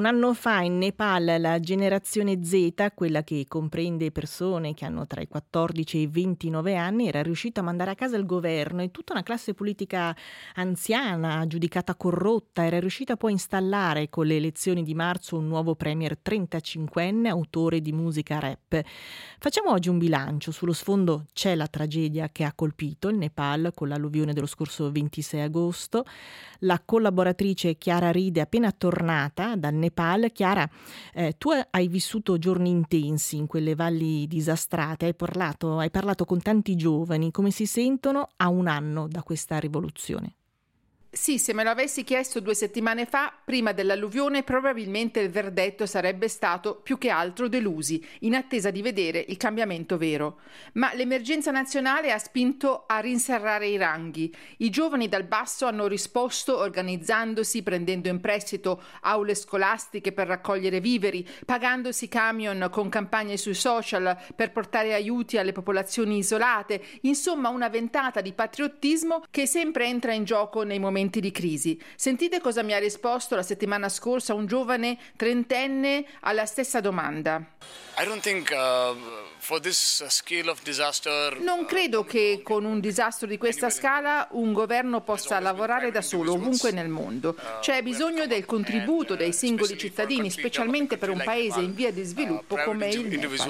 anno fa in Nepal la generazione Z, quella che comprende persone che hanno tra i 14 e i 29 anni, era riuscita a mandare a casa il governo e tutta una classe politica anziana, giudicata corrotta, era riuscita poi a installare con le elezioni di marzo un nuovo premier 35enne, autore di musica rap. Facciamo oggi un bilancio. Sullo sfondo c'è la tragedia che ha colpito il Nepal con l'alluvione dello scorso 26 agosto. La collaboratrice Chiara Ride è appena tornata dal Nepal. Chiara, tu hai vissuto giorni intensi in quelle valli disastrate, hai parlato con tanti giovani. Come si sentono a un anno da questa rivoluzione? Sì, se me lo avessi chiesto 2 settimane fa, prima dell'alluvione, probabilmente il verdetto sarebbe stato più che altro delusi, in attesa di vedere il cambiamento vero. Ma l'emergenza nazionale ha spinto a rinserrare i ranghi. I giovani dal basso hanno risposto organizzandosi, prendendo in prestito aule scolastiche per raccogliere viveri, pagandosi camion con campagne sui social per portare aiuti alle popolazioni isolate, insomma una ventata di patriottismo che sempre entra in gioco nei momenti di crisi. Sentite cosa mi ha risposto la settimana scorsa un giovane trentenne alla stessa domanda. Non credo che con un disastro di questa scala un governo possa lavorare da solo ovunque nel mondo. C'è bisogno del contributo dei singoli cittadini, specialmente per un paese in via di sviluppo come il Nepal.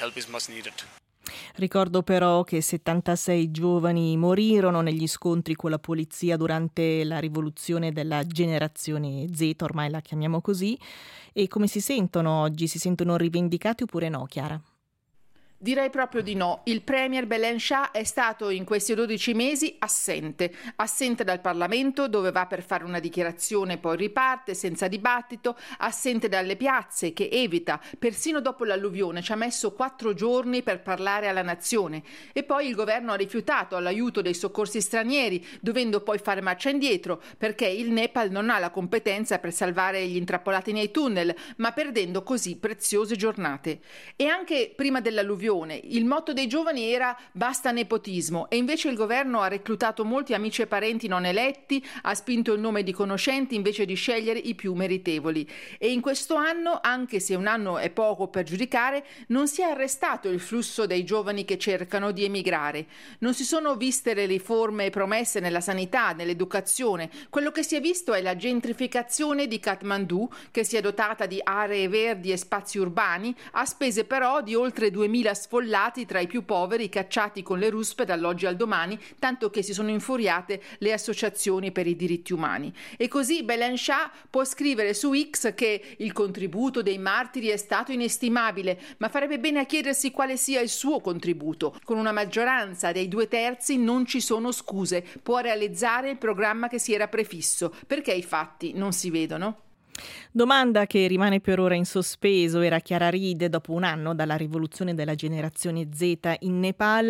Ricordo però che 76 giovani morirono negli scontri con la polizia durante la rivoluzione della generazione Z, ormai la chiamiamo così. E come si sentono oggi? Si sentono rivendicati oppure no, Chiara? Direi proprio di no. Il premier Belen Shah è stato in questi 12 mesi assente dal Parlamento, dove va per fare una dichiarazione e poi riparte senza dibattito, assente dalle piazze che evita, persino dopo l'alluvione ci ha messo 4 giorni per parlare alla nazione e poi il governo ha rifiutato l'aiuto dei soccorsi stranieri, dovendo poi fare marcia indietro perché il Nepal non ha la competenza per salvare gli intrappolati nei tunnel, ma perdendo così preziose giornate. E anche prima dell'alluvione il motto dei giovani era basta nepotismo e invece il governo ha reclutato molti amici e parenti non eletti, ha spinto il nome di conoscenti invece di scegliere i più meritevoli. E in questo anno, anche se un anno è poco per giudicare, non si è arrestato il flusso dei giovani che cercano di emigrare. Non si sono viste le riforme promesse nella sanità, nell'educazione. Quello che si è visto è la gentrificazione di Kathmandu, che si è dotata di aree verdi e spazi urbani, a spese però di oltre 2000 sfollati tra i più poveri cacciati con le ruspe dall'oggi al domani, tanto che si sono infuriate le associazioni per i diritti umani. E così Belen Shah può scrivere su X che il contributo dei martiri è stato inestimabile, ma farebbe bene a chiedersi quale sia il suo contributo. Con una maggioranza dei 2/3 non ci sono scuse, può realizzare il programma che si era prefisso, perché i fatti non si vedono? Domanda che rimane per ora in sospeso. Era Chiara Ride dopo un anno dalla rivoluzione della generazione Z in Nepal.